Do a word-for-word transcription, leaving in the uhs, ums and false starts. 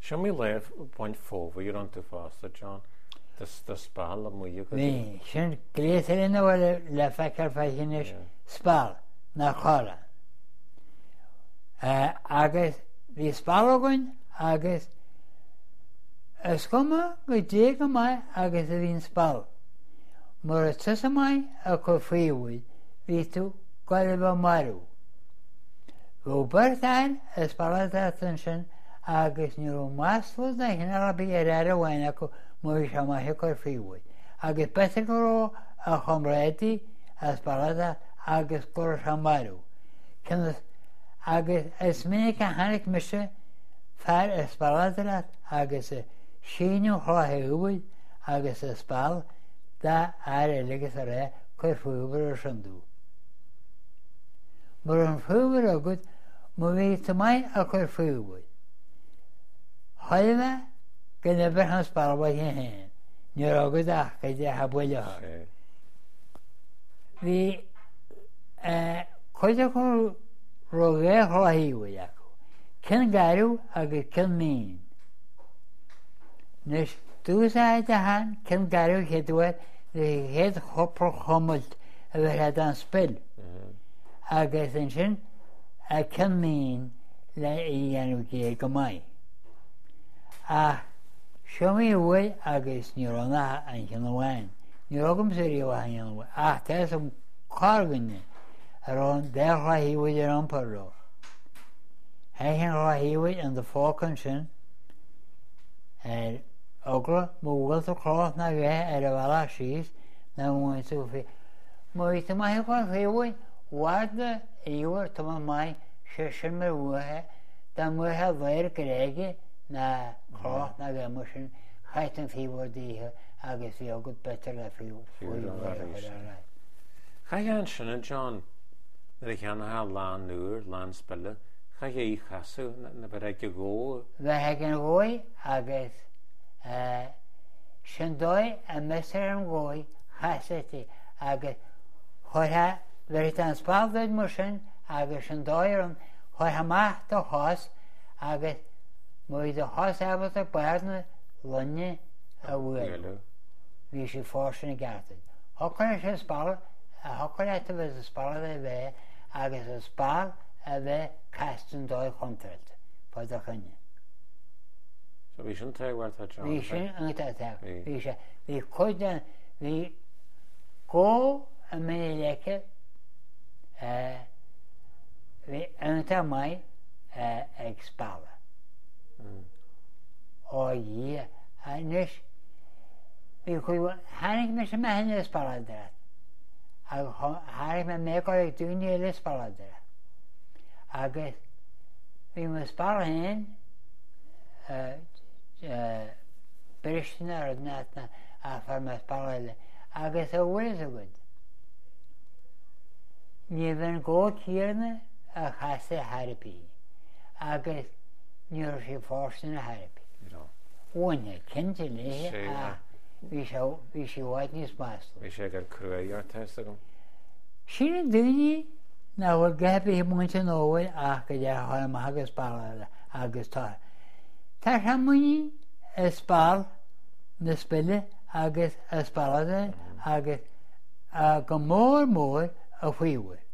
Show me live point four where you're on too fast, John. This the spell am you go. Ní sin gléitir na bhfuil le feicear feichinis spáil na chora. Agus bhí spáil agan agus ysgoma go dé go mai agus a bhín spáil. Mar a tusa mai a chu faoiúid bhí tú gaiile bh marú. Bhó bartáin a spáil an sin agus ní ro máslú na hinna bhí ar ar a bhaine acu mar se maithe chu faoiúid. Agus beite go ró a chomráidí a spáil agus gur se marú. Agus is minic a hanig mise fear a spáil agus a síniú chláthaúid agus a spáil da ar éilegus a ré chuir fuúbar ar sandú. Mar an fuúbar agad má bhí tá mai a chuir fuúbar. Chaime go nebar an spáil ba héin, níor agad ach go dtí a buile. Bhí chuide chu rogé chláthaúid acu, cin garú agus cin mín. Nes dúsáid a han cin garú chéadúir le héad chopur chomult a bheit an spil. Agus an sin a cin mín le i dhéanú cé go mai. A seomí bhfuil agus ní rona an cin bhhain. Ní rogam sa ríomh an cin bhhain. Ach, tá som cáganne ar an déir chláthaúid ar an parró. Héichin chláthaúid an do fócan sin ar ogra má bhfuil a chlát na bheith ar a bhela síos na mhain tú fé. Má bhí tá maithe chuir féhhain warda íhar tá mai sé sin mar bhuathe dá muthe bhair go réige na chlát na bheith mar sin chait an fíomhar díthe agus bhí agad betar le fiú. Chaigean sinna John na cheanna lán nuair lán spille chaige í chasú na bheit ag go. Bheit an ggói agus sin dói a mesar an ggói chasaití agus chuirthe bheit an spáildaid mar sin agus sin dóir an chuirthe maith do chás agus mu do chás abhat a barna lunne a bhfuil. Bhí sé fórsin na gartaid. Thocair sé spáil a thocair éit a bheith a spáil a bheith agus a spáil a bheith castan dói chuntrailt fáid a chunne. So bhí sin teaghair tá John. Bhí sin an teag. Bhí sé bhí chuide bhí có a mini leice bhí anta mai ag spála. Ó dhí a nes bhí chuid hánig me sem mehanne spála drat. Agus hánig me méáir ag dúine le spála drat. Agus bhí me spála hain Bristna ar natna a far me spála le agus a bhfuil a gud. Ní bhain gó cíarna a chasa harpaí agus níor sé fórsin na harpaí. Bhaine cinnte léthe a bhí sé bhaid níos másla. Bhí sé gur cruaíar teiste go? Sína dúine na bhfuil gapaí muinte nóhail ach go dtí tháinim agus spála agus tá. Tá sé muí a spáil na spille agus a spáilada agus go mór mór a faoiúil.